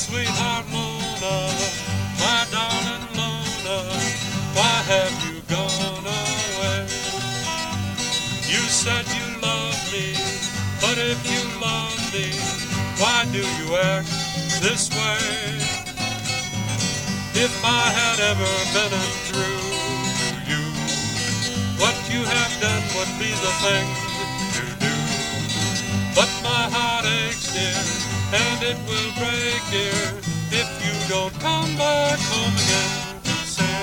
sweetheart Lona, my darling Lona, why have you gone away? You said you loved me, but if you love me, why do you act this way? If I had ever been untrue to you, what you have done would be the thing to do. But my heart aches, dear, and it will break, dear, if you don't come back home again to say.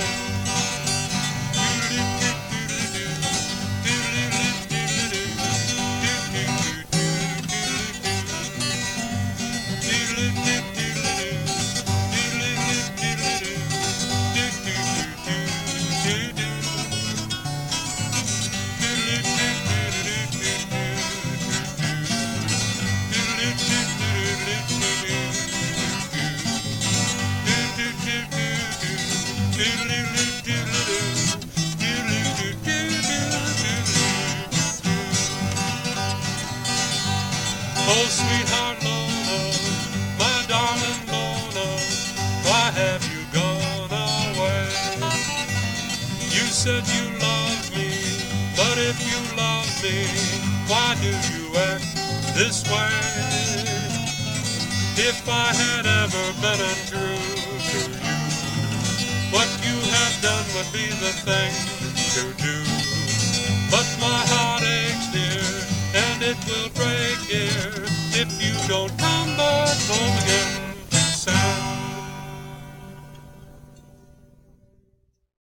Oh, sweetheart Lona, my darling Lona, why have you gone away? You said you loved me, but if you love me, why do you act this way? If I had ever been untrue to you, what you have done would be the thing to do. But my heart aches, dear, and it will break, dear, if you don't come back home again.